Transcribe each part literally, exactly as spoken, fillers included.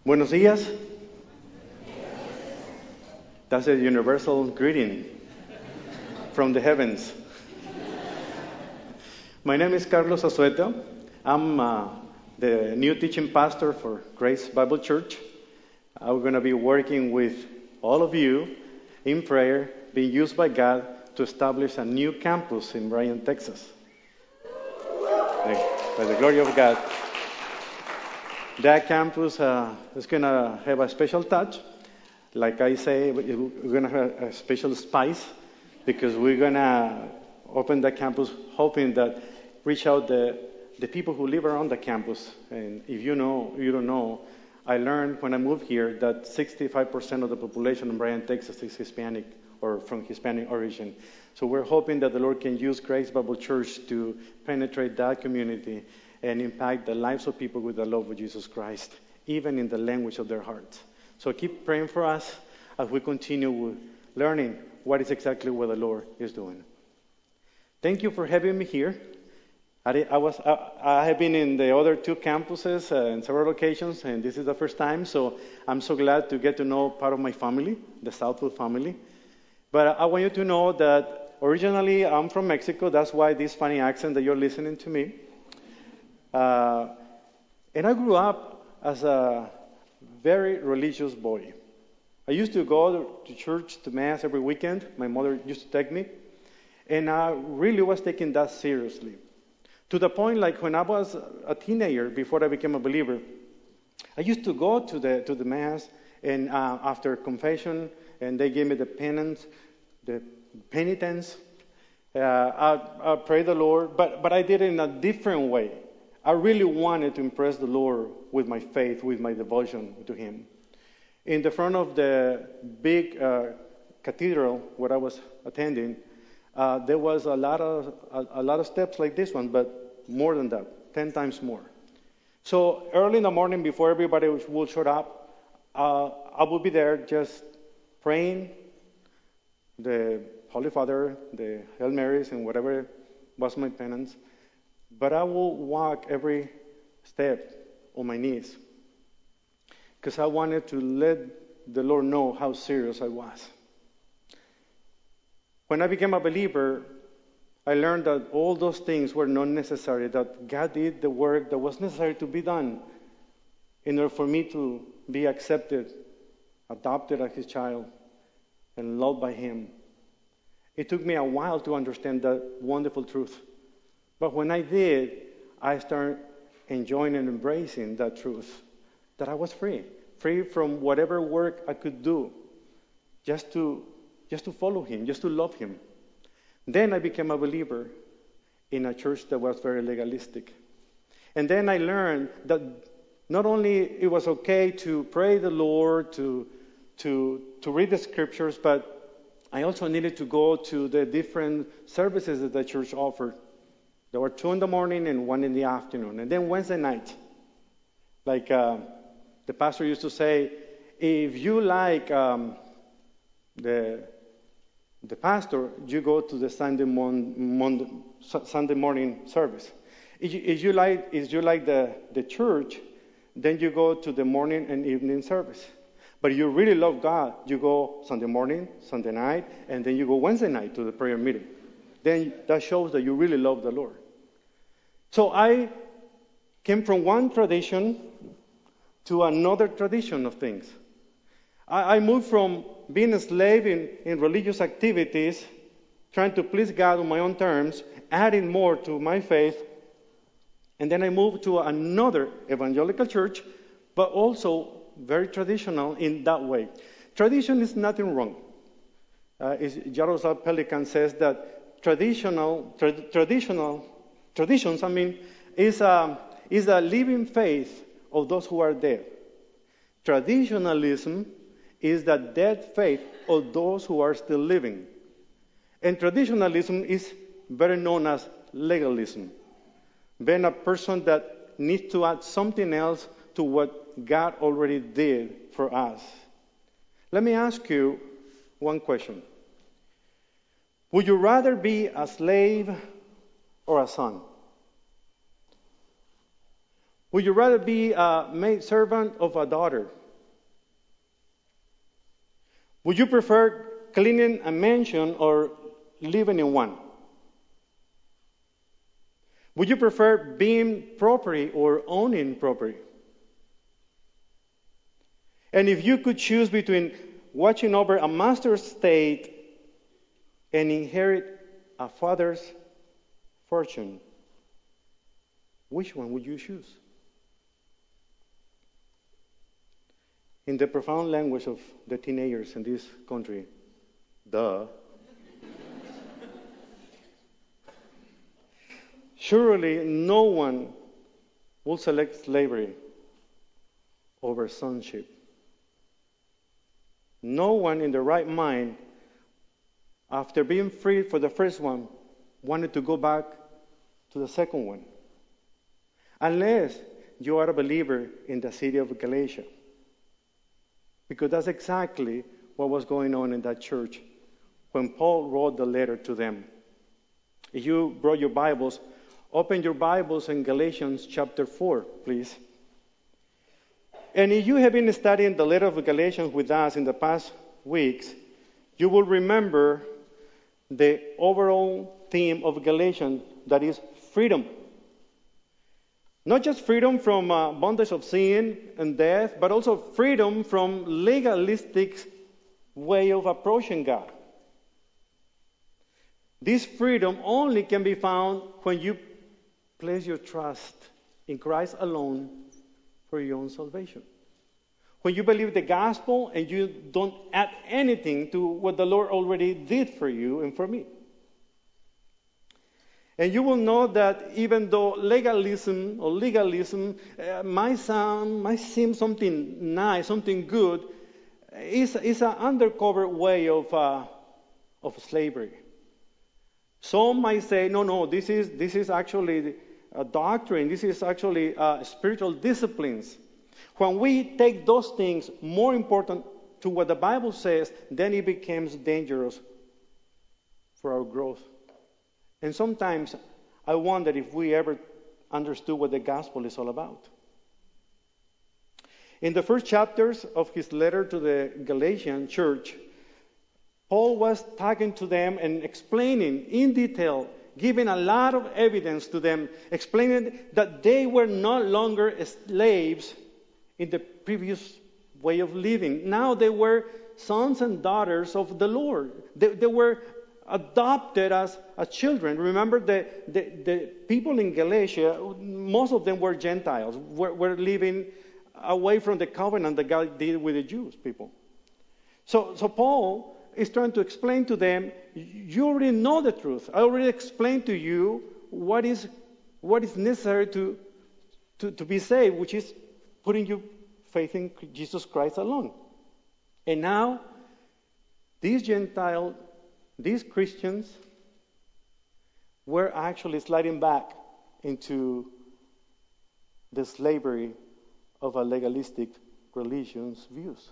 Buenos dias. That's a universal greeting from the heavens. My name is Carlos Azueta. I'm uh, the new teaching pastor for Grace Bible Church. I'm going to be working with all of you in prayer, being used by God to establish a new campus in Bryan, Texas. By the glory of God. That campus uh, is going to have a special touch. Like I say, we're going to have a special spice because we're going to open the campus hoping that reach out the, the people who live around the campus. And if you know, you don't know, I learned when I moved here that sixty-five percent of the population in Bryan, Texas is Hispanic or from Hispanic origin. So we're hoping that the Lord can use Grace Bible Church to penetrate that community and impact the lives of people with the love of Jesus Christ, even in the language of their hearts. So keep praying for us as we continue learning what is exactly what the Lord is doing. Thank you for having me here. I, I was I, I have been in the other two campuses uh, in several occasions, and this is the first time. So I'm so glad to get to know part of my family, the Southwood family. But I want you to know that originally I'm from Mexico. That's why this funny accent that you're listening to me. Uh, and I grew up as a very religious boy. I used to go to church, to Mass every weekend. My mother used to take me. And I really was taking that seriously. To the point, like when I was a teenager, before I became a believer, I used to go to the to the Mass, and uh, after confession, and they gave me the penance, the penitence, uh, I, I prayed the Lord, but, but I did it in a different way. I really wanted to impress the Lord with my faith, with my devotion to Him. In the front of the big uh, cathedral where I was attending, uh, there was a lot of a, a lot of steps like this one, but more than that, ten times more. So early in the morning, before everybody will show up, uh, I will be there just praying the Holy Father, the Hail Marys, and whatever was my penance. But I will walk every step on my knees because I wanted to let the Lord know how serious I was. When I became a believer, I learned that all those things were not necessary, that God did the work that was necessary to be done in order for me to be accepted, adopted as His child, and loved by Him. It took me a while to understand that wonderful truth. But when I did, I started enjoying and embracing that truth, that I was free, free from whatever work I could do, just to just to follow Him, just to love Him. Then I became a believer in a church that was very legalistic. And then I learned that not only it was okay to pray the Lord, to to to read the scriptures, but I also needed to go to the different services that the church offered. There were two in the morning and one in the afternoon. And then Wednesday night, like uh, the pastor used to say, if you like um, the the pastor, you go to the Sunday, mon- mon- Sunday morning service. If you, if you like, if you like the, the church, then you go to the morning and evening service. But if you really love God, you go Sunday morning, Sunday night, and then you go Wednesday night to the prayer meeting. Then that shows that you really love the Lord. So I came from one tradition to another tradition of things. I, I moved from being a slave in, in religious activities, trying to please God on my own terms, adding more to my faith, and then I moved to another evangelical church, but also very traditional in that way. Tradition is nothing wrong. Uh, Jaroslav Pelikan says that traditional, tra- traditional Traditions, I mean, is a, is a living faith of those who are dead. Traditionalism is the dead faith of those who are still living. And traditionalism is better known as legalism. Being a person that needs to add something else to what God already did for us. Let me ask you one question. Would you rather be a slave or a son? Would you rather be a maid servant of a daughter? Would you prefer cleaning a mansion or living in one? Would you prefer being property or owning property? And if you could choose between watching over a master's estate and inherit a father's fortune, which one would you choose? In the profound language of the teenagers in this country, duh. Surely no one will select slavery over sonship. No one in their right mind, after being freed for the first one, wanted to go back to the second one. Unless you are a believer in the city of Galatia. Because that's exactly what was going on in that church when Paul wrote the letter to them. If you brought your Bibles, open your Bibles in Galatians chapter four, please. And if you have been studying the letter of Galatians with us in the past weeks, you will remember the overall theme of Galatians, that is freedom. Not just freedom from uh, bondage of sin and death, but also freedom from legalistic way of approaching God. This freedom only can be found when you place your trust in Christ alone for your own salvation. When you believe the gospel and you don't add anything to what the Lord already did for you and for me. And you will know that even though legalism or legalism uh, might sound, might seem something nice, something good, it's, it's an undercover way of uh, of slavery. Some might say, no, no, this is this is actually a doctrine. This is actually uh, spiritual disciplines. When we take those things more important to what the Bible says, then it becomes dangerous for our growth. And sometimes I wonder if we ever understood what the gospel is all about. In the first chapters of his letter to the Galatian church, Paul was talking to them and explaining in detail, giving a lot of evidence to them, explaining that they were no longer slaves in the previous way of living. Now they were sons and daughters of the Lord. They, they were adopted as, as children. Remember, the, the, the people in Galatia, most of them were Gentiles, were, were living away from the covenant that God did with the Jews people. So, so Paul is trying to explain to them, you already know the truth. I already explained to you what is what is necessary to, to, to be saved, which is putting your faith in Jesus Christ alone. And now, these Gentile, these Christians were actually sliding back into the slavery of a legalistic religion's views.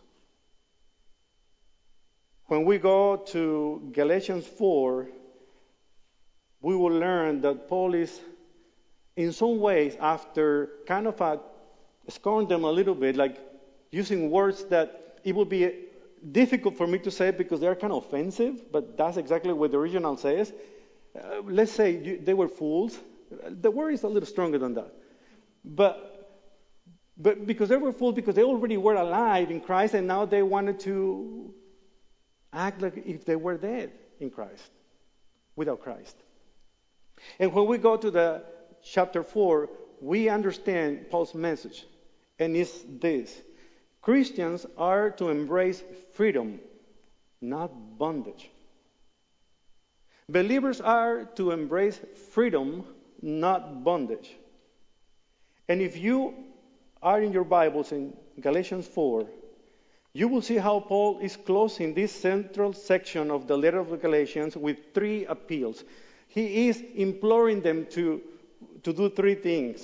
When we go to Galatians four, we will learn that Paul is, in some ways, after kind of a, scorn them a little bit, like using words that it would be difficult for me to say because they're kind of offensive, but that's exactly what the original says. Uh, let's say you, they were fools. The word is a little stronger than that. But but because they were fools, because they already were alive in Christ, and now they wanted to act like if they were dead in Christ, without Christ. And when we go to the chapter four, we understand Paul's message, and it's this. Christians are to embrace freedom, not bondage. Believers are to embrace freedom, not bondage. And if you are in your Bibles in Galatians four, you will see how Paul is closing this central section of the letter of the Galatians with three appeals. He is imploring them to, to do three things.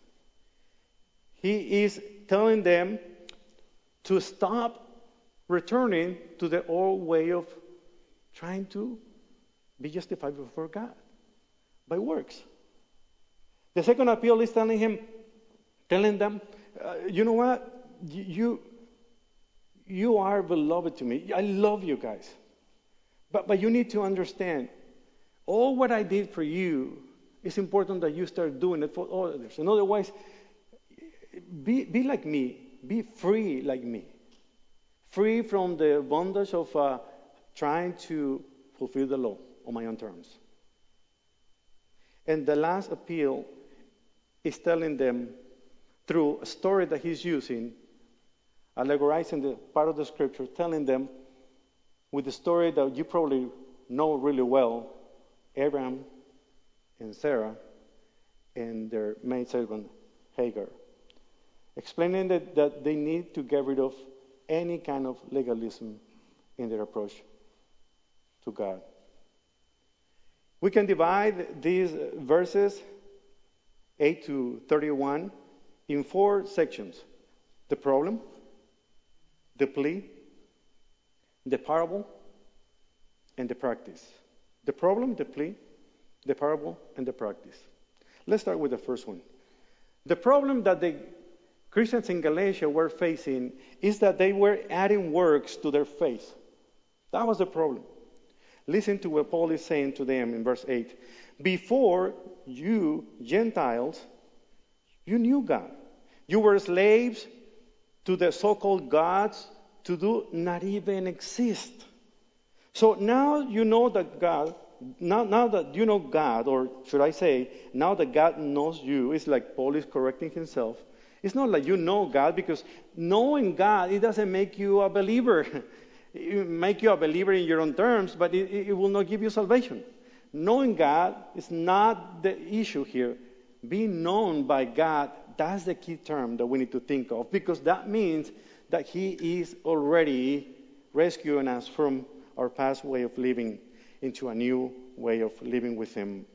He is telling them to stop returning to the old way of trying to be justified before God by works. The second appeal is telling him, telling them, uh, you know what? You, you are beloved to me. I love you guys. But, but you need to understand, all what I did for you, it's important that you start doing it for others. In other words, be, be like me. Be free like me. Free from the bondage of uh, trying to fulfill the law on my own terms. And the last appeal is telling them through a story that he's using, allegorizing the part of the scripture, telling them with the story that you probably know really well, Abraham and Sarah and their maidservant Hagar, explaining that, that they need to get rid of any kind of legalism in their approach to God. We can divide these verses, eight to thirty-one, in four sections. The problem, the plea, the parable, and the practice. The problem, the plea, the parable, and the practice. Let's start with the first one. The problem that the Christians in Galatia were facing is that they were adding works to their faith. That was the problem. Listen to what Paul is saying to them in verse eight. Before you, Gentiles, you knew God. You were slaves to the so-called gods to do not even exist. So now you know that God, now, now that you know God, or should I say, now that God knows you, it's like Paul is correcting himself. It's not like you know God, because knowing God, it doesn't make you a believer. It will make you a believer in your own terms, but it, it will not give you salvation. Knowing God is not the issue here. Being known by God, that's the key term that we need to think of, because that means that He is already rescuing us from our past way of living into a new way of living with Him.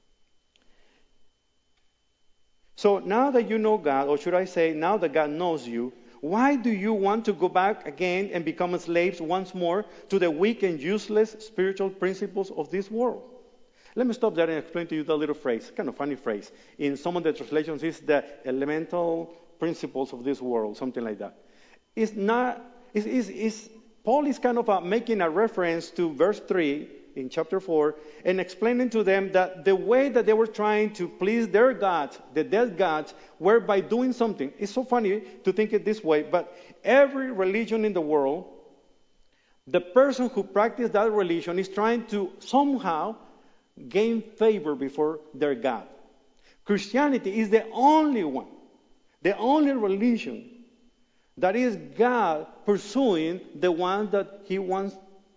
So now that you know God, or should I say, now that God knows you, why do you want to go back again and become slaves once more to the weak and useless spiritual principles of this world? Let me stop there and explain to you the little phrase, kind of funny phrase. In some of the translations, it's the elemental principles of this world, something like that. It's not, it's, it's, it's, Paul is kind of uh, making a reference to verse three in chapter four and explaining to them that the way that they were trying to please their gods, the dead gods, were by doing something. It's so funny to think it this way, but every religion in the world, the person who practices that religion is trying to somehow gain favor before their God. Christianity is the only one, the only religion that is God pursuing the one that He wants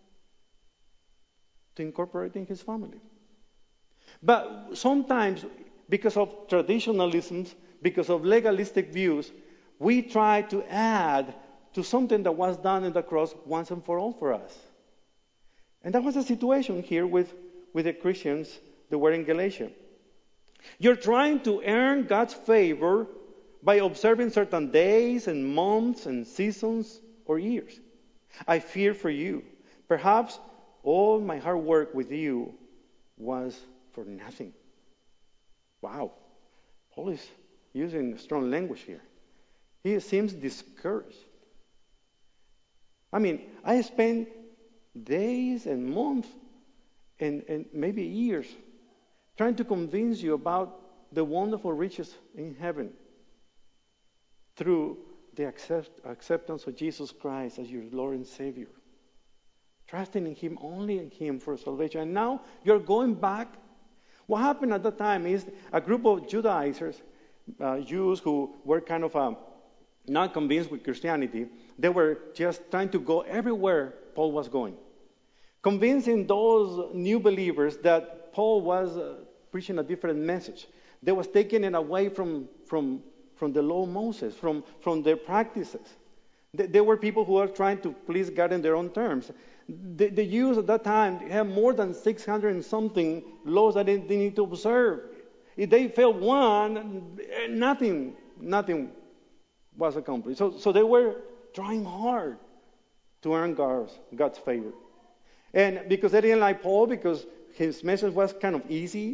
to incorporate in His family. But sometimes, because of traditionalisms, because of legalistic views, we try to add to something that was done in the cross once and for all for us. And that was the situation here with, with the Christians that were in Galatia. You're trying to earn God's favor by observing certain days and months and seasons or years. I fear for you. Perhaps all my hard work with you was for nothing. Wow. Paul is using strong language here. He seems discouraged. I mean, I spent days and months and, and maybe years trying to convince you about the wonderful riches in heaven through the accept, acceptance of Jesus Christ as your Lord and Savior. Trusting in Him, only in Him for salvation. And now you're going back. What happened at that time is a group of Judaizers, uh, Jews who were kind of uh, not convinced with Christianity, they were just trying to go everywhere Paul was going. Convincing those new believers that Paul was uh, preaching a different message. They was taking it away from, from, from the law of Moses, from, from their practices. They, they were people who were trying to please God in their own terms. The, the Jews at that time had more than six hundred and something laws that they, they need to observe. If they failed one, nothing, nothing was accomplished. So, so they were trying hard to earn God's, God's favor. And because they didn't like Paul, because his message was kind of easy,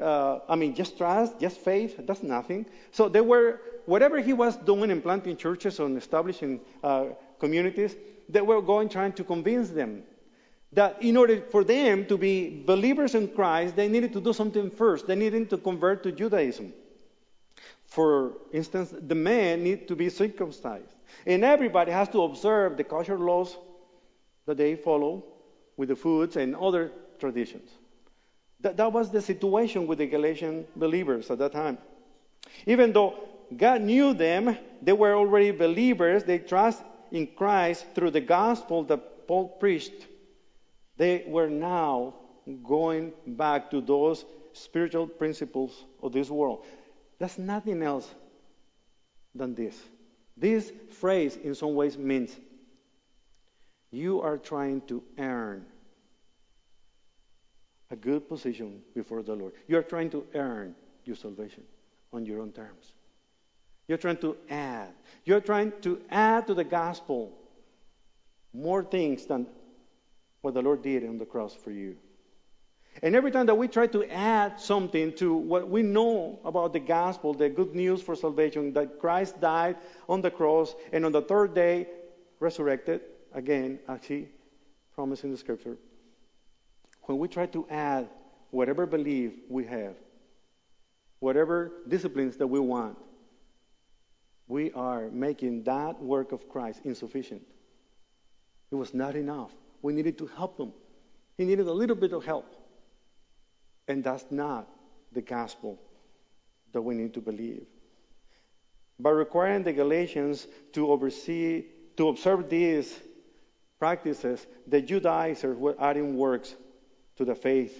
Uh, I mean, just trust, just faith, that's nothing. So they were, whatever he was doing in planting churches and establishing uh, communities, they were going trying to convince them that in order for them to be believers in Christ, they needed to do something first. They needed to convert to Judaism. For instance, the men need to be circumcised. And everybody has to observe the kosher laws that they follow with the foods and other traditions. That, that was the situation with the Galatian believers at that time. Even though God knew them, they were already believers, they trust in Christ through the gospel that Paul preached. They were now going back to those spiritual principles of this world. That's nothing else than this. This phrase in some ways means you are trying to earn a good position before the Lord. You are trying to earn your salvation on your own terms. You're trying to add. You're trying to add to the gospel more things than what the Lord did on the cross for you. And every time that we try to add something to what we know about the gospel, the good news for salvation, that Christ died on the cross and on the third day resurrected, again, as he promised in the scripture, when we try to add whatever belief we have, whatever disciplines that we want, we are making that work of Christ insufficient. It was not enough. We needed to help them. He needed a little bit of help. And that's not the gospel that we need to believe. By requiring the Galatians to oversee, to observe these practices, the Judaizers were adding works to the faith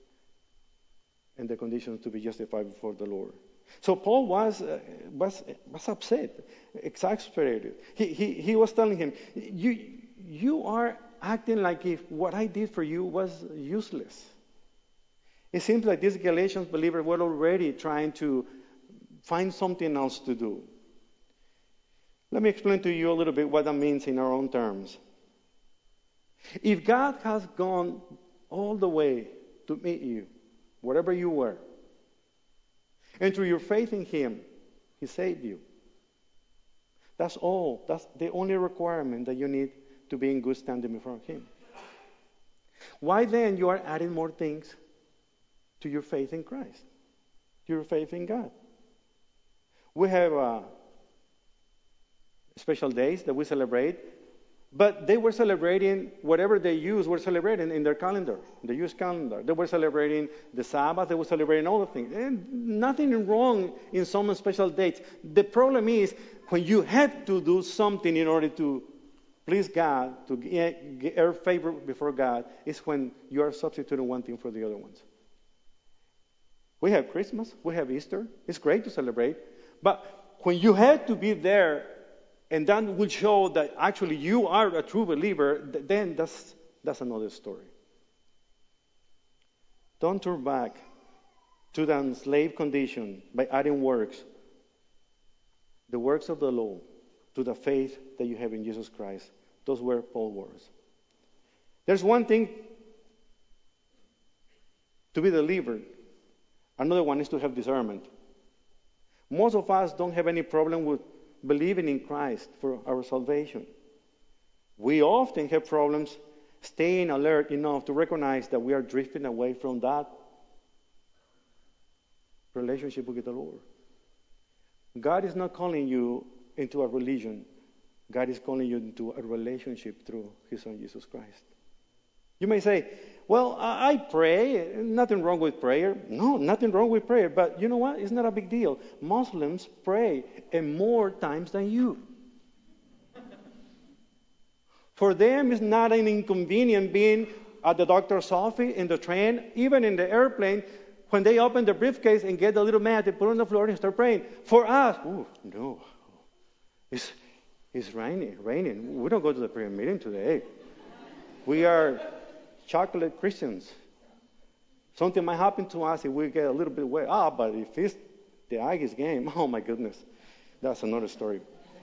and the conditions to be justified before the Lord. So Paul was uh, was was upset, exasperated. He he he was telling him, you you are acting like if what I did for you was useless. It seems like these Galatians believers were already trying to find something else to do. Let me explain to you a little bit what that means in our own terms. If God has gone all the way to meet you, wherever you were, and through your faith in Him, He saved you. That's all. That's the only requirement that you need to be in good standing before Him. Why then you are adding more things to your faith in Christ, to your faith in God? We have uh, special days that we celebrate, but they were celebrating whatever they used were celebrating in their calendar, the Jewish calendar. They were celebrating the Sabbath, they were celebrating all the things. And nothing wrong in some special dates. The problem is when you had to do something in order to please God, to get, earn favor before God, is when you are substituting one thing for the other ones. We have Christmas, we have Easter. It's great to celebrate. But when you had to be there, and that will show that actually you are a true believer, then that's, that's another story. Don't turn back to the enslaved condition by adding works, the works of the law, to the faith that you have in Jesus Christ. Those were Paul's words. There's one thing to be delivered. Another one is to have discernment. Most of us don't have any problem with believing in Christ for our salvation. We often have problems staying alert enough to recognize that we are drifting away from that relationship with the Lord. God is not calling you into a religion. God is calling you into a relationship through His Son, Jesus Christ. You may say, well, I pray. Nothing wrong with prayer. No, nothing wrong with prayer. But you know what? It's not a big deal. Muslims pray and more times than you. For them, it's not an inconvenience being at the doctor's office, in the train, even in the airplane. When they open the briefcase and get the little mat, they put it on the floor and start praying. For us, oh, no. It's, it's raining, raining. We don't go to the prayer meeting today. We are chocolate Christians. Something might happen to us if we get a little bit wet. Ah, but if it's the Aggies game, oh my goodness, that's another story.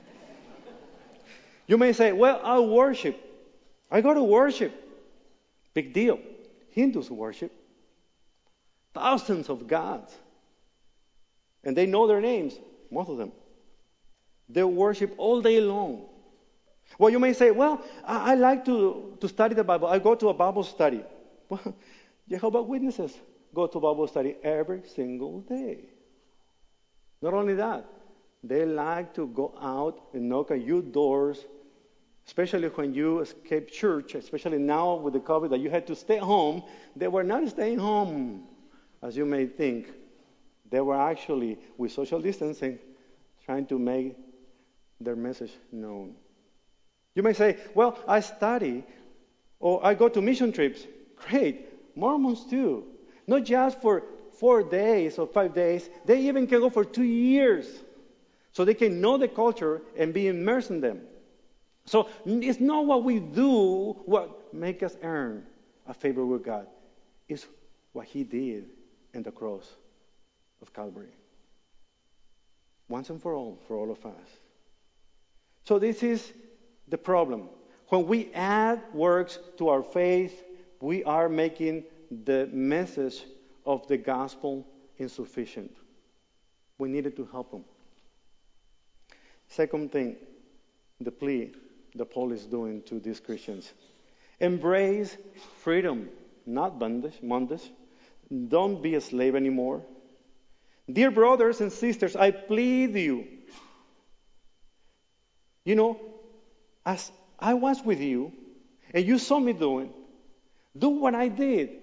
You may say, well, I worship. I go to worship. Big deal. Hindus worship. thousands of gods. And they know their names, most of them. They worship all day long. Well, you may say, well, I, I like to, to study the Bible. I go to a Bible study. Well, Jehovah's Witnesses go to Bible study every single day. Not only that, they like to go out and knock at your doors, especially when you escape church, especially now with the COVID that you had to stay home. They were not staying home, as you may think. They were actually, with social distancing, trying to make their message known. You may say, well, I study, or I go to mission trips. Great. Mormons too. Not just for four days or five days. They even can go for two years. So they can know the culture and be immersed in them. So it's not what we do what makes us earn a favor with God. It's what He did in the cross of Calvary. Once and for all, for all of us. So this is the problem. When we add works to our faith, we are making the message of the gospel insufficient. We needed to help them. Second thing, the plea that Paul is doing to these Christians. Embrace freedom, not bondage. bondage. Don't be a slave anymore. Dear brothers and sisters, I plead you. You know, as I was with you, and you saw me doing, do what I did.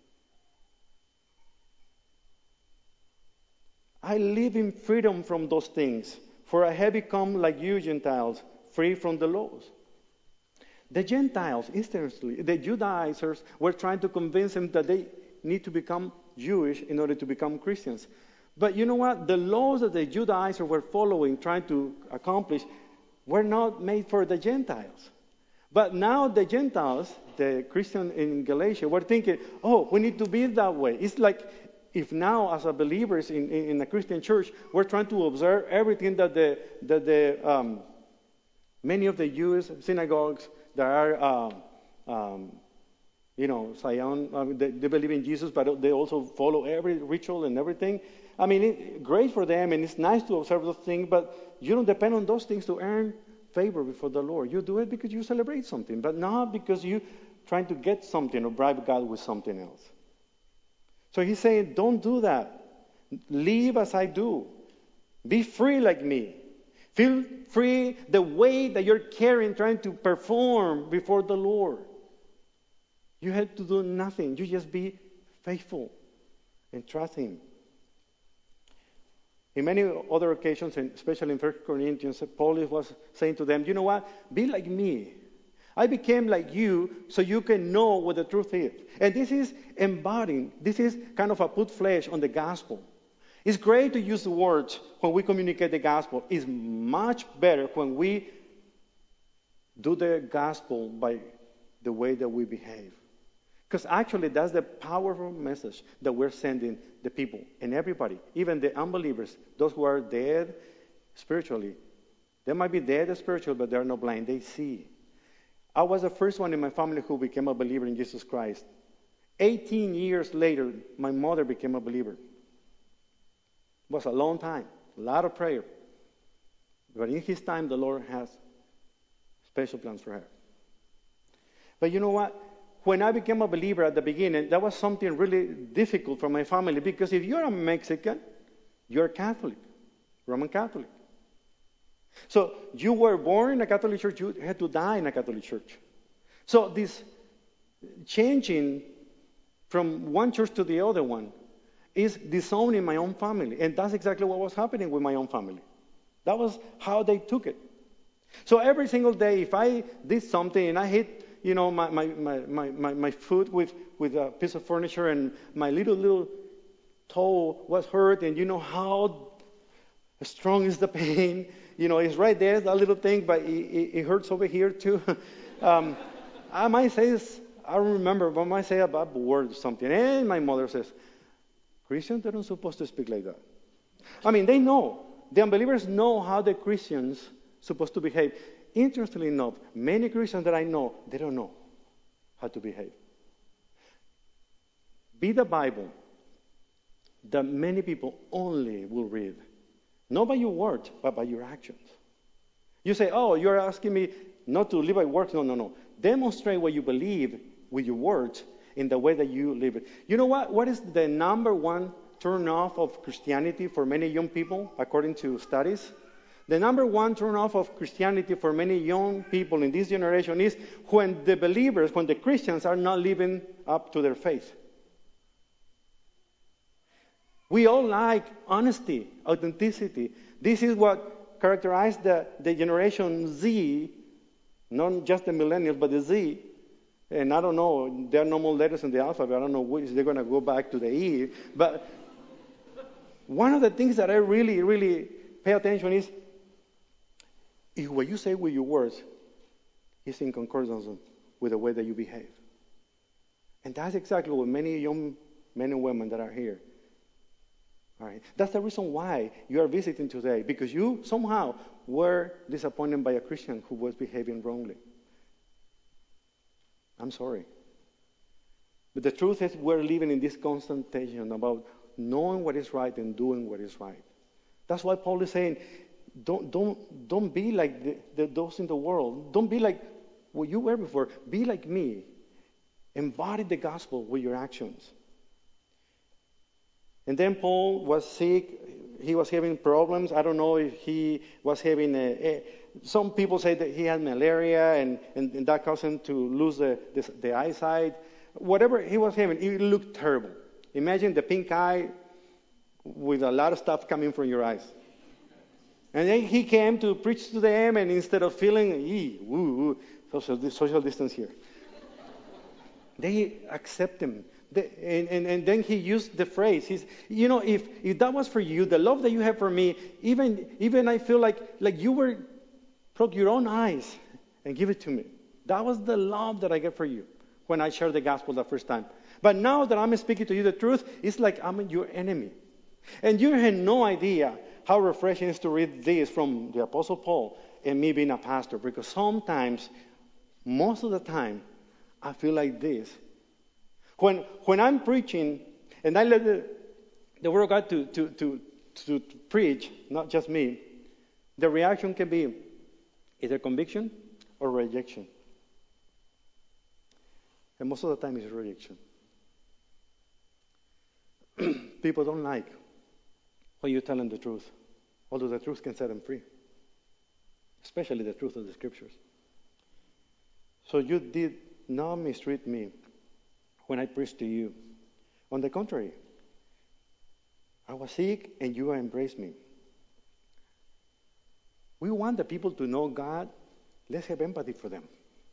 I live in freedom from those things, for I have become like you Gentiles, free from the laws. The Gentiles, instantly, the Judaizers, were trying to convince them that they need to become Jewish in order to become Christians. But you know what? The laws that the Judaizers were following, trying to accomplish, were not made for the Gentiles. But now the Gentiles, the Christians in Galatia, were thinking, oh, we need to be that way. It's like if now, as a believers in, in, in a Christian church, we're trying to observe everything that the, that the um, many of the Jewish synagogues that are, um, um, you know, Zion, I mean, they, they believe in Jesus, but they also follow every ritual and everything. I mean, it, great for them, and it's nice to observe those things, but you don't depend on those things to earn favor before the Lord. You do it because you celebrate something, but not because you're trying to get something or bribe God with something else. So he's saying, don't do that. Live as I do. Be free like me. Feel free the way that you're carrying, trying to perform before the Lord. You have to do nothing. You just be faithful and trust Him. In many other occasions, and especially in First Corinthians, Paul was saying to them, you know what? Be like me. I became like you so you can know what the truth is. And this is embodying, this is kind of a put flesh on the gospel. It's great to use the words when we communicate the gospel. It's much better when we do the gospel by the way that we behave. Because actually that's the powerful message that we're sending the people and everybody, even the unbelievers, those who are dead spiritually. They might be dead spiritually, but they're not blind. They see. I was the first one in my family who became a believer in Jesus Christ. eighteen years later, my mother became a believer. It was a long time, a lot of prayer. But in His time, the Lord has special plans for her. But you know what? When I became a believer at the beginning, that was something really difficult for my family, because if you're a Mexican, you're Catholic, Roman Catholic. So you were born in a Catholic church, you had to die in a Catholic church. So this changing from one church to the other one is disowning my own family. And that's exactly what was happening with my own family. That was how they took it. So every single day, if I did something and I hit, you know, my, my, my, my, my, my foot with, with a piece of furniture and my little, little toe was hurt, and you know how strong is the pain. You know, it's right there, that little thing, but it, it, it hurts over here too. um, I might say, this, I don't remember, but I might say a bad word or something. And my mother says, Christians, they're not supposed to speak like that. I mean, they know. The unbelievers know how the Christians supposed to behave. Interestingly enough, many Christians that I know, they don't know how to behave. Be the Bible. that many people only will read. Not by your words, but by your actions. You say, oh, you're asking me not to live by works. No, no, no. Demonstrate what you believe with your words in the way that you live it. You know what? What is the number one turn off of Christianity for many young people, according to studies? The number one turn off of Christianity for many young people in this generation is when the believers, when the Christians are not living up to their faith. We all like honesty, authenticity. This is what characterized the, the generation Z, not just the millennials, but the Z. And I don't know, there are no more letters in the alphabet. I don't know which they're going to go back to the E. But one of the things that I really, really pay attention is if what you say with your words is in concordance with the way that you behave. And that's exactly what many young men and women that are here. All right. That's the reason why you are visiting today, because you somehow were disappointed by a Christian who was behaving wrongly. I'm sorry. But the truth is we're living in this constant tension about knowing what is right and doing what is right. That's why Paul is saying, don't, don't, don't be like the, the, those in the world. Don't be like what you were before. Be like me. Embody the gospel with your actions. And then Paul was sick. He was having problems. I don't know if he was having a, a some people say that he had malaria and, and, and that caused him to lose the, the, the eyesight. Whatever he was having, it looked terrible. Imagine the pink eye with a lot of stuff coming from your eyes. And then he came to preach to them, and instead of feeling, ee, woo, woo, social, social distance here, they accept him. The, and, and, and then he used the phrase, he's, you know, if, if that was for you, the love that you have for me, even even I feel like, like you were, broke your own eyes and give it to me. That was the love that I get for you when I shared the gospel the first time. But now that I'm speaking to you the truth, it's like I'm your enemy. And you had no idea how refreshing it is to read this from the Apostle Paul and me being a pastor, because sometimes, most of the time, I feel like this. When when I'm preaching and I let the, the Word of God to, to, to, to, to preach, not just me, the reaction can be either conviction or rejection. And most of the time it's rejection. People don't like when you tell them the truth, although the truth can set them free, especially the truth of the Scriptures. So you did not mistreat me when I preached to you. On the contrary, I was sick and you embraced me. We want the people to know God. Let's have empathy for them.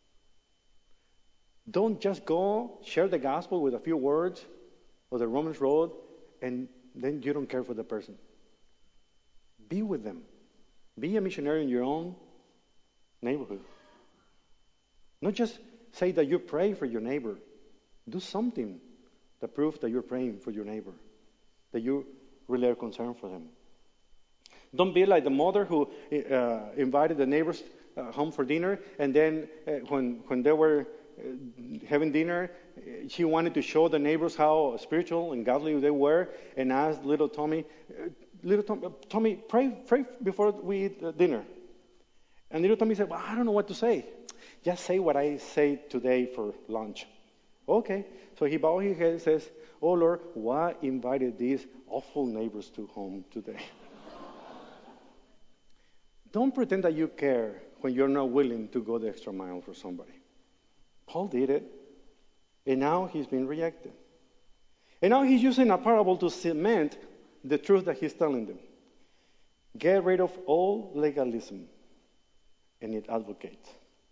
Don't just go share the gospel with a few words or the Romans road and then you don't care for the person. Be with them. Be a missionary in your own neighborhood. Not just say that you pray for your neighbor. Do something that proves that you're praying for your neighbor, that you really are concerned for them. Don't be like the mother who uh, invited the neighbors uh, home for dinner, and then uh, when when they were uh, having dinner, she wanted to show the neighbors how spiritual and godly they were, and asked little Tommy, uh, little Tommy, Tommy, pray, pray before we eat uh, dinner. And little Tommy said, well, I don't know what to say. Just say what I say today for lunch. Okay. So he bowed his head and says, oh Lord, why invited these awful neighbors to home today? Don't pretend that you care when you're not willing to go the extra mile for somebody. Paul did it, and now he's been rejected. And now he's using a parable to cement the truth that he's telling them. Get rid of all legalism, and it advocates.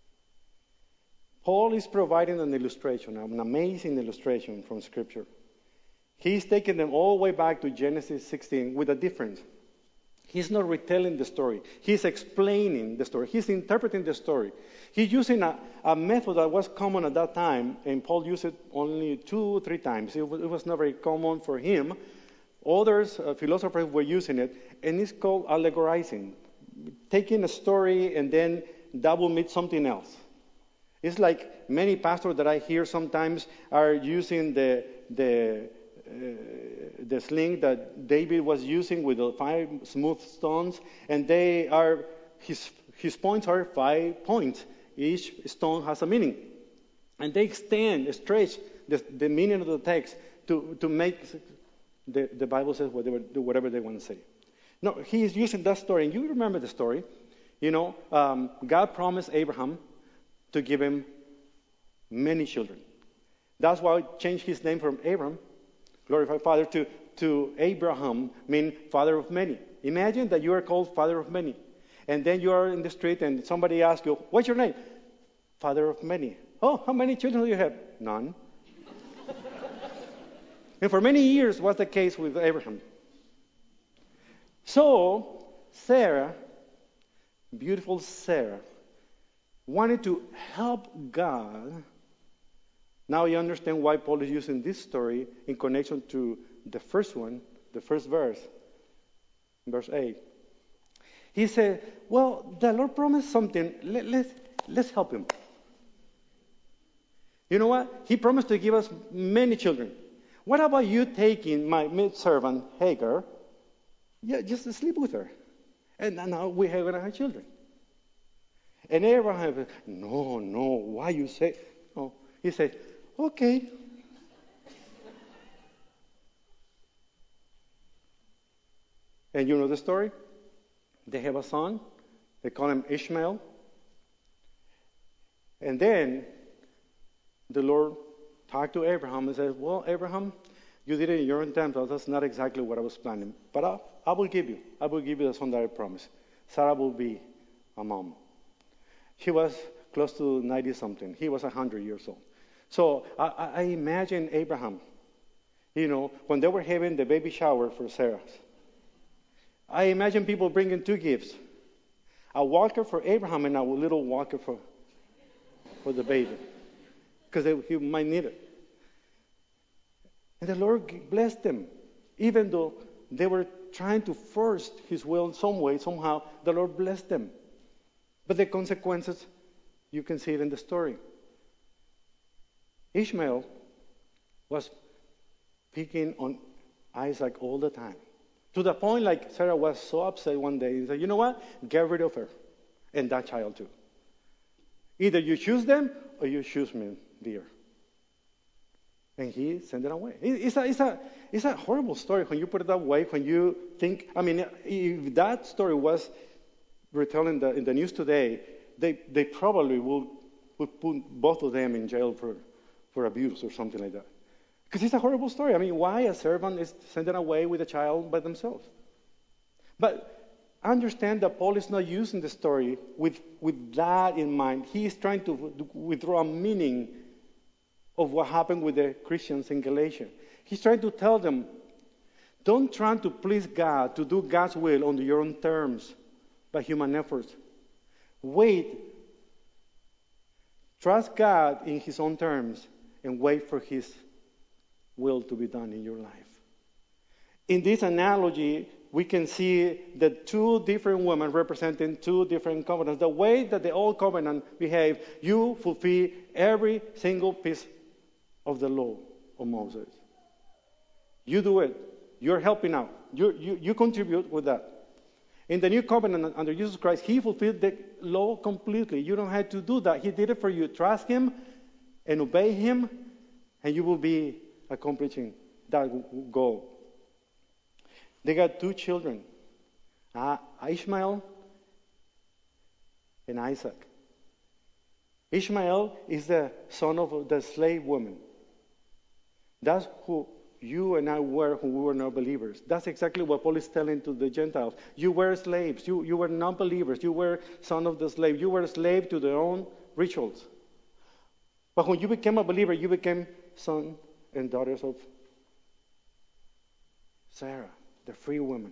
Paul is providing an illustration, an amazing illustration from Scripture. He's taking them all the way back to Genesis sixteen with a difference. He's not retelling the story. He's explaining the story. He's interpreting the story. He's using a, a method that was common at that time, and Paul used it only two or three times. It was, it was not very common for him. Others, uh, philosophers, were using it, and it's called allegorizing. Taking a story and then that will mean something else. It's like many pastors that I hear sometimes are using the the the sling that David was using with the five smooth stones, and they are his his points are five points. Each stone has a meaning, and they extend, stretch the, the meaning of the text to to make the the Bible says whatever do whatever they want to say. No, he is using that story, and you remember the story. You know, um, God promised Abraham to give him many children. That's why he changed his name from Abram, glorified father, to, to Abraham, mean father of many. Imagine that you are called father of many. And then you are in the street and somebody asks you, what's your name? Father of many. Oh, how many children do you have? None. And for many years was the case with Abraham. So, Sarah, beautiful Sarah, wanted to help God. Now you understand why Paul is using this story in connection to the first one, the first verse, verse eight. He said, well, the Lord promised something. Let, let's, let's help him. You know what? He promised to give us many children. What about you taking my maidservant, Hagar, yeah, just to sleep with her? And now we are going to have children. And Abraham said, no, no, why you say? No. He said, okay. And you know the story? They have a son. They call him Ishmael. And then the Lord talked to Abraham and said, well, Abraham, you did it in your own time, so that's not exactly what I was planning. But I, I will give you. I will give you the son that I promised. Sarah will be a mom. She was close to ninety-something. He was one hundred years old. So I, I imagine Abraham, you know, when they were having the baby shower for Sarah. I imagine people bringing two gifts. A walker for Abraham and a little walker for, for the baby. Because he might need it. And the Lord blessed them. Even though they were trying to force his will in some way, somehow, the Lord blessed them. But the consequences, you can see it in the story. Ishmael was picking on Isaac all the time. To the point like Sarah was so upset one day and said, you know what? Get rid of her. And that child too. Either you choose them or you choose me, dear. And he sent it away. It's a, it's, a, it's a horrible story when you put it that way, when you think, I mean, if that story was retold in the, in the news today, they, they probably will, will put both of them in jail for, for abuse or something like that. Because it's a horrible story. I mean, why a servant is sent away with a child by themselves? But understand that Paul is not using the story with, with that in mind. He is trying to withdraw meaning of what happened with the Christians in Galatia. He's trying to tell them, don't try to please God, to do God's will on your own terms by human efforts. Wait. Trust God in His own terms and wait for His will to be done in your life. In this analogy, we can see the two different women representing two different covenants. The way that the old covenant behaved, you fulfill every single piece of the law of Moses. You do it. You're helping out. You, you, you contribute with that. In the new covenant under Jesus Christ, He fulfilled the law completely. You don't have to do that. He did it for you. Trust Him and obey Him, and you will be accomplishing that goal. They got two children, uh, Ishmael and Isaac. Ishmael is the son of the slave woman. That's who you and I were when we were not believers. That's exactly what Paul is telling to the Gentiles. You were slaves. You, you were non-believers. You were son of the slave. You were a slave to their own rituals. But when you became a believer, you became son and daughters of Sarah, the free woman.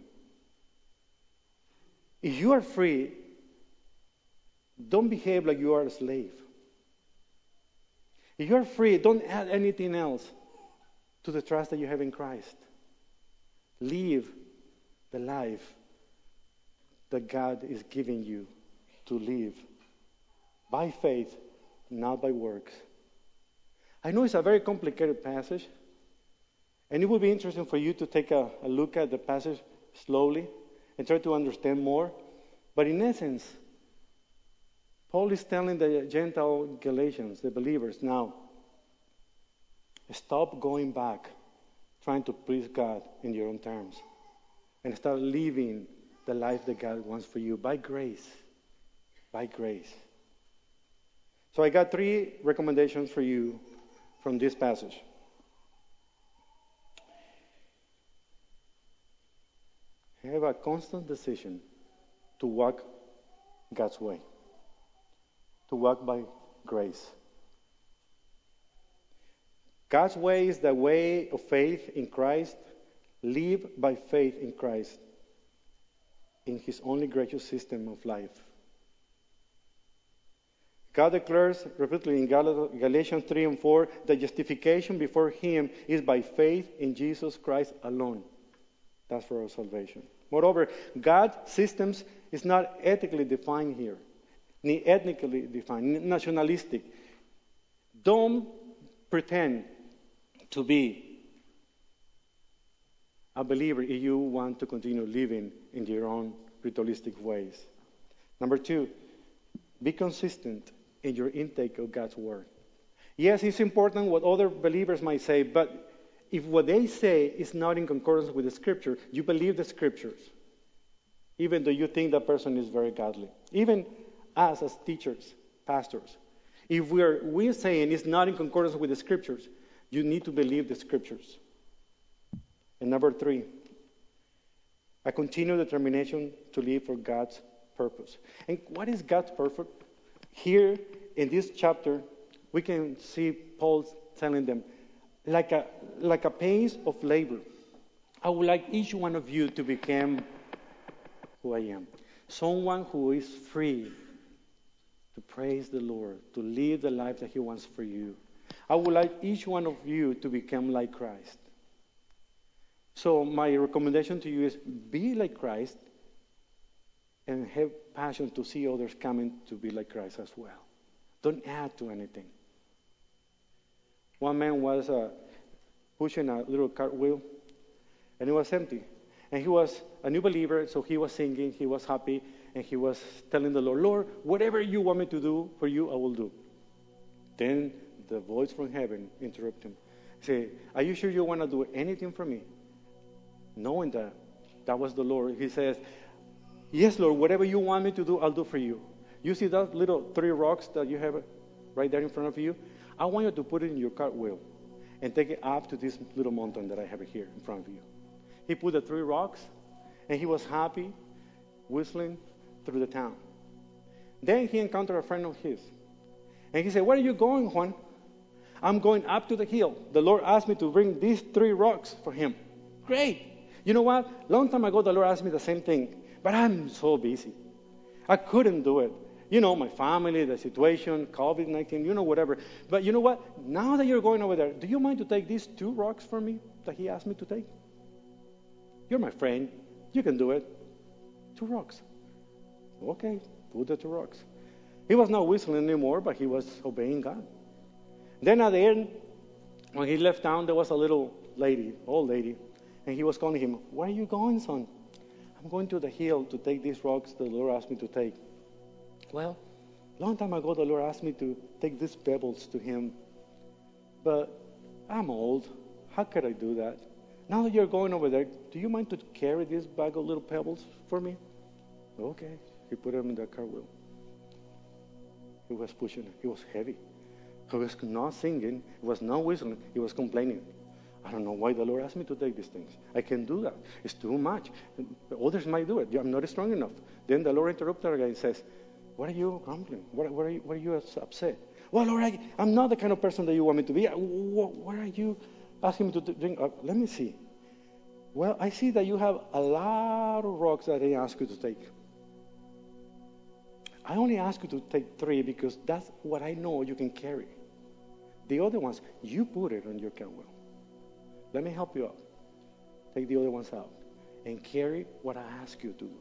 If you are free, don't behave like you are a slave. If you are free, don't add anything else to the trust that you have in Christ. Live the life that God is giving you to live by faith, not by works. I know it's a very complicated passage, And it would be interesting for you to take a, a look at the passage slowly and try to understand more. But in essence, Paul is telling the Gentile Galatians, the believers, now, stop going back trying to please God in your own terms and start living the life that God wants for you by grace. By grace. So I got three recommendations for you from this passage. Have a constant decision to walk God's way, to walk by grace. God's way is the way of faith in Christ. Live by faith in Christ, in His only gracious system of life. God declares repeatedly in Gal- Galatians three and four that justification before Him is by faith in Jesus Christ alone. That's for our salvation. Moreover, God's systems is not ethically defined here, ni ethnically defined, nationalistic. Don't pretend to be a believer if you want to continue living in your own ritualistic ways. Number two, be consistent in your intake of God's Word. Yes, it's important what other believers might say, but if what they say is not in concordance with the Scripture, you believe the Scriptures, even though you think that person is very godly. Even us as teachers, pastors, if we're, we're saying it's not in concordance with the Scriptures, you need to believe the Scriptures. And number three, a continued determination to live for God's purpose. And what is God's purpose? Here in this chapter, we can see Paul telling them, like a like a pace of labor, I would like each one of you to become who I am. Someone who is free to praise the Lord, to live the life that He wants for you. I would like each one of you to become like Christ. So my recommendation to you is be like Christ and have passion to see others coming to be like Christ as well. Don't add to anything. One man was uh, pushing a little cartwheel, and it was empty. And he was a new believer, so he was singing, he was happy, and he was telling the Lord, Lord, whatever you want me to do for you, I will do. Then the voice from heaven interrupted him. Say, are you sure you want to do anything for me? Knowing that that was the Lord, he says, yes, Lord, whatever you want me to do, I'll do for you. You see that little three rocks that you have right there in front of you? I want you to put it in your cartwheel and take it up to this little mountain that I have here in front of you. He put the three rocks, and he was happy, whistling through the town. Then he encountered a friend of his. And he said, where are you going, Juan? I'm going up to the hill. The Lord asked me to bring these three rocks for him. Great. You know what? Long time ago, the Lord asked me the same thing. But I'm so busy. I couldn't do it. You know, my family, the situation, covid nineteen, you know, whatever. But you know what? Now that you're going over there, do you mind to take these two rocks for me that he asked me to take? You're my friend. You can do it. Two rocks. Okay, put the two rocks. He was not whistling anymore, but he was obeying God. Then at the end, when he left town, there was a little lady, old lady, and he was calling him, where are you going, son? I'm going to the hill to take these rocks the Lord asked me to take. Well, long time ago, the Lord asked me to take these pebbles to Him. But I'm old. How could I do that? Now that you're going over there, do you mind to carry this bag of little pebbles for me? Okay. He put them in the cartwheel. He was pushing it. It was heavy. He was not singing. He was not whistling. He was complaining. I don't know why the Lord asked me to take these things. I can't do that. It's too much. Others might do it. I'm not strong enough. Then the Lord interrupted her and says, what are you grumbling? What, what, are you, what are you upset? Well, Lord, I, I'm not the kind of person that you want me to be. What, what are you asking me to drink? Uh, let me see. Well, I see that you have a lot of rocks that I ask you to take. I only ask you to take three because that's what I know you can carry. The other ones, you put it on your cartwheel. Let me help you out. Take the other ones out and carry what I ask you to do.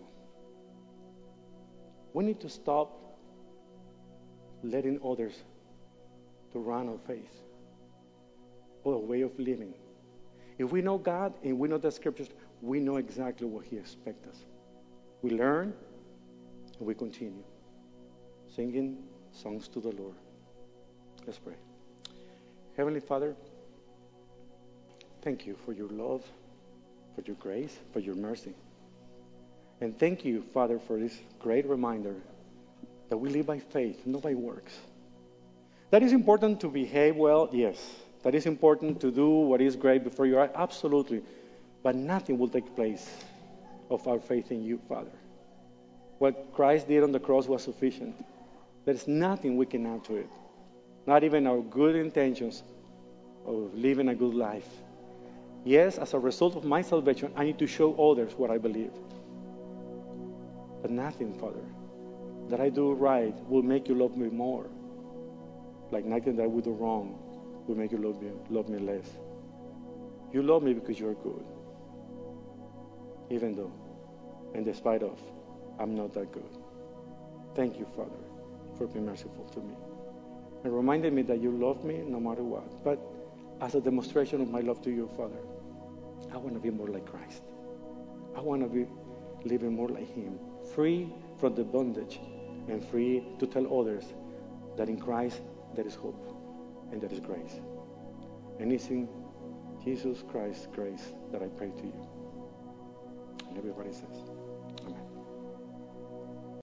We need to stop letting others to run our faith or a way of living. If we know God and we know the scriptures, we know exactly what He expects us. We learn and we continue singing songs to the Lord. Let's pray. Heavenly Father, thank you for your love, for your grace, for your mercy. And thank you, Father, for this great reminder that we live by faith, not by works. That is important to behave well, yes. That is important to do what is great before your eyes, absolutely. But nothing will take place of our faith in you, Father. What Christ did on the cross was sufficient. There's nothing we can add to it. Not even our good intentions of living a good life. Yes, as a result of my salvation, I need to show others what I believe. But nothing, Father, that I do right will make you love me more. Like nothing that I would do wrong will make you love me, love me less. You love me because you're good. Even though, and despite of, I'm not that good. Thank you, Father, for being merciful to me. And reminded me that you love me no matter what. But as a demonstration of my love to you, Father, I want to be more like Christ. I want to be living more like Him, free from the bondage and free to tell others that in Christ there is hope and there is grace. And it's in Jesus Christ's grace that I pray to you. And everybody says,